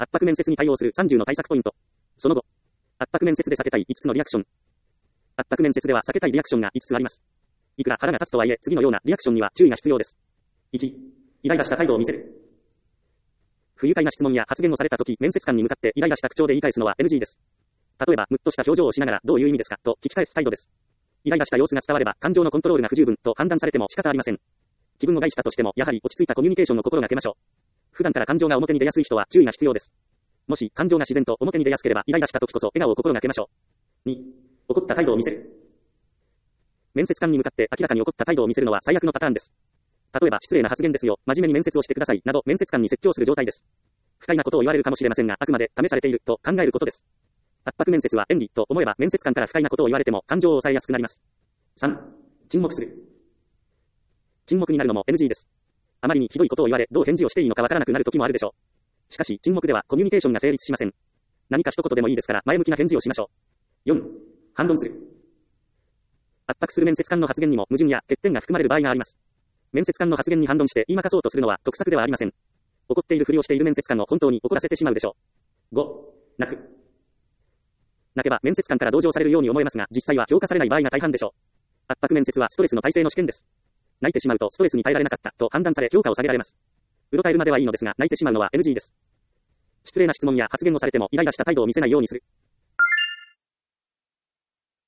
圧迫面接に対応する30の対策ポイント。その後、圧迫面接で避けたい5つのリアクション。圧迫面接では避けたいリアクションが5つあります。いくら腹が立つとはいえ、次のようなリアクションには注意が必要です。1、イライラした態度を見せる。不愉快な質問や発言をされたとき、面接官に向かってイライラした口調で言い返すのは NG です。例えば、ムッとした表情をしながらどういう意味ですかと聞き返す態度です。イライラした様子が伝われば、感情のコントロールが不十分と判断されても仕方ありません。気分を害したとしても、やはり落ち着いたコミュニケーションを心がけましょう。普段から感情が表に出やすい人は注意が必要です。もし感情が自然と表に出やすければ、イライラした時こそ笑顔を心がけましょう。2、怒った態度を見せる。面接官に向かって明らかに怒った態度を見せるのは最悪のパターンです。例えば、失礼な発言ですよ、真面目に面接をしてくださいなど、面接官に説教する状態です。不快なことを言われるかもしれませんが、あくまで試されていると考えることです。圧迫面接は便利と思えば、面接官から不快なことを言われても感情を抑えやすくなります。3、沈黙する。沈黙になるのも NG です。あまりにひどいことを言われ、どう返事をしていいのかわからなくなる時もあるでしょう。しかし、沈黙ではコミュニケーションが成立しません。何か一言でもいいですから、前向きな返事をしましょう。4、反論する。圧迫する面接官の発言にも矛盾や欠点が含まれる場合があります。面接官の発言に反論して言い負かそうとするのは得策ではありません。怒っているふりをしている面接官を本当に怒らせてしまうでしょう。5、泣く。泣けば面接官から同情されるように思えますが、実際は評価されない場合が大半でしょう。圧迫面接はストレスの耐性の試験です。泣いてしまうとストレスに耐えられなかったと判断され評価を下げられます。うろたえるまではいいのですが、泣いてしまうのは NG です。失礼な質問や発言をされてもイライラした態度を見せないようにする。